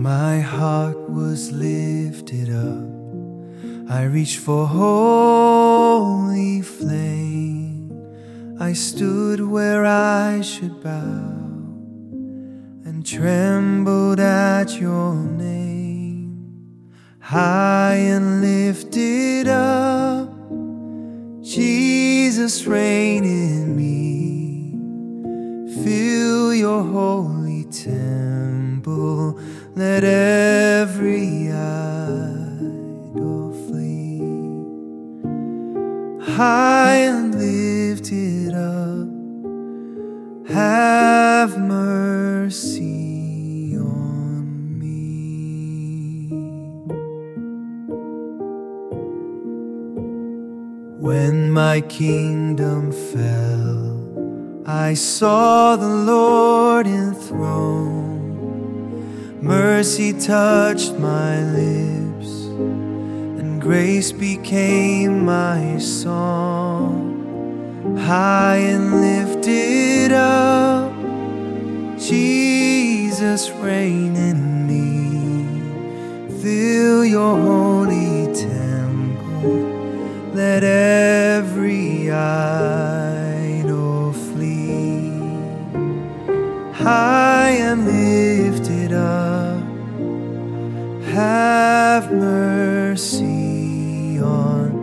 My heart was lifted up. I reached for holy flame. I stood where I should bow and trembled at your name. High and lifted up, Jesus, reign in me. Fill your holy temple, let every idol flee. High and lifted up, have mercy on me. When my kingdom fell, I saw the Lord enthroned. Mercy touched my lips, and grace became my song. High and lifted up, Jesus, reign in me. Fill your holy temple, let every idol flee. High and lifted up, have mercy on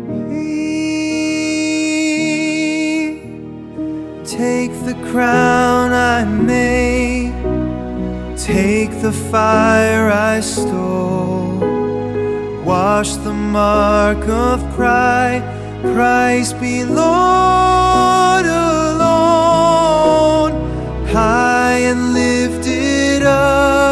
me. Take the crown I made, take the fire I stole. Wash the mark of pride, Christ be Lord alone. High and lifted up,